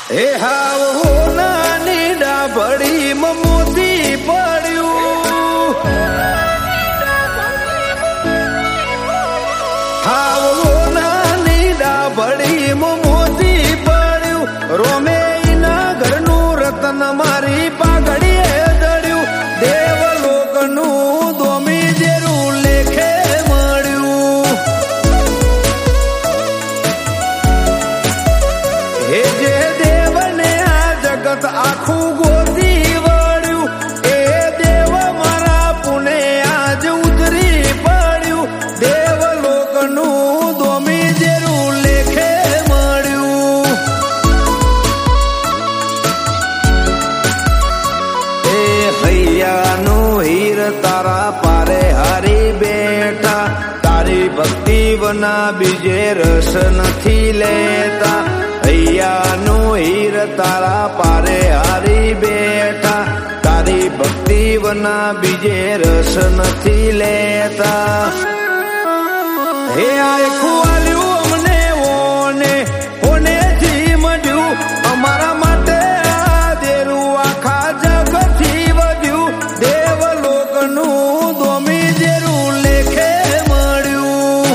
હે હાવ હોનાની ડાભડી મોતી પડ્યું, હાવ હોનાની ડાભડી મોતી પડ્યું, રોમે ના ઘરનું રતન મારી પાઘડીએ જડ્યું, દેવલોકનું દોમી જેરું લેખે મળ્યું. હે જે આખું ગોતી વળ્યું, એ દેવ મારા પુણે આજ ઉતરી પડ્યું, દેવલોકનું દોમી જેરું લેખે મળ્યું. એ હૈયાનું હીર તારા પારે હારી બેઠા, તારી ભક્તિ વના બીજે રસ નથી લેતા. હૈયાનું હીર તારા પારે હારી બેઠા, તારી ભક્તિ વના બીજે રસ નથી લેતા. હે આખું આલ્યું અમને ઓને ઓનેથી મળ્યું, અમારા માટે આ દેરું આખા જગતથી વધ્યું, દેવલોકનું દોમી જેરું લેખે મળ્યું.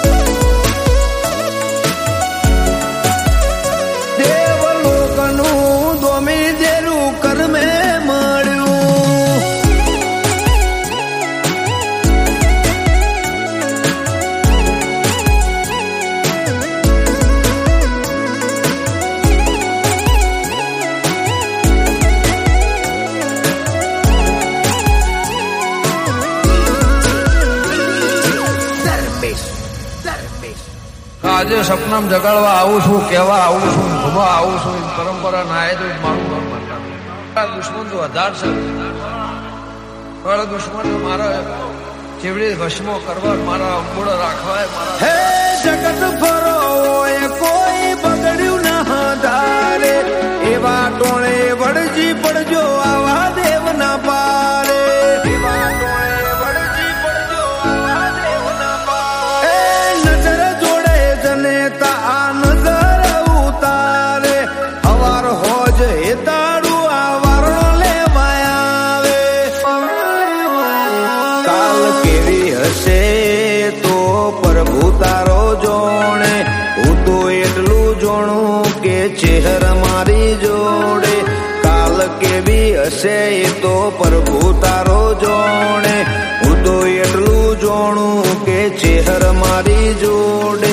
દેવલોકનું દોમી જેરું કર્મે મળ્યું. આજે સપનામ જગાડવા આવું છું, કહેવા આવું છું, ભવા આવું છું, પરંપરા ના આવે તો મારું નામ માનતા. દુશ્મન તો આધાર છે, પણ દુશ્મન મારા ચીવડી ભસ્મો કરવા, મારા અંબોળ રાખવા. હે જગત ફરો એ કોઈ બગડ્યું ના ધારે, એવા ટોળે વળજી પડજો આવા દેવ ના પારે. એવા ટોળે વળજી પડજો આવા દેવ ના પારે. એ નજર જોડે જનેતા આ નજર ઉતારે, અવાર હોજ હેતાડું આ વારણો લેવાય આવે. કાલ કેવી હશે તો પ્રભુ તારો જોણે, હું તો એટલું જોણું કે ચહેર મારી જોડે. કાલ કેવી હશે તો પ્રભુ તારો જોણે, હું તો એટલું જોણું કે ચહેર મારી જોડે.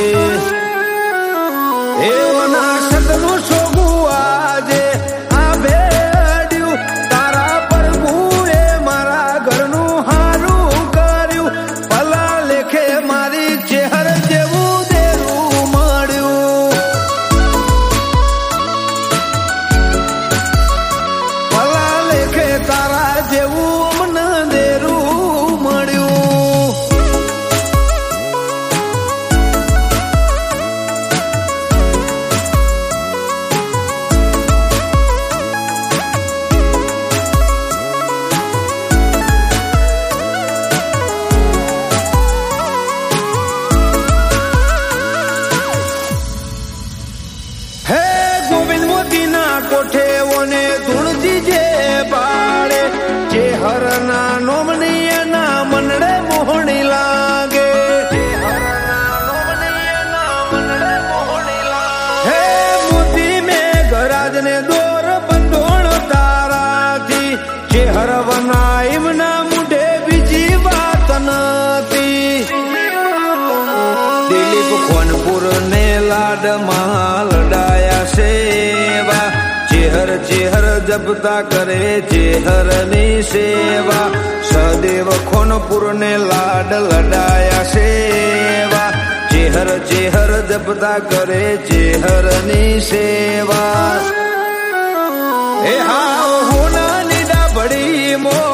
એવના સતનું શોભું આજે આ ભેડ્યું, તારા પ્રભુએ મારા ઘરનું હારું કર્યું, ભલા લેખે મારી ચહેર જેવું દેરું મળ્યું. ભલા લેખે તારા જેવું મને દેરું મળ્યું. હે ગોવિંદ મોતીના કોઠે ઓને ધૂણજી જે બાળે, જે હરના નોમની એના મનડે મોહણી લાગે. હે મોતી મેં ગરાજને દોર બંધોણ તારાથી, જે હરવના એમના મુઢે બીજી વાત નથી. દિલીપ ખોનપુર ને લાડમાં લડાયા સેવા, ચેહર ચેહર જપતા કરે ચેહરની સેવા. સદેવ ખોનપુર ને લાડ લડાયા સેવા, ચેહર ચેહર જપતા કરે ચેહરની સેવા. એ હા હોનાની ડાભડી મો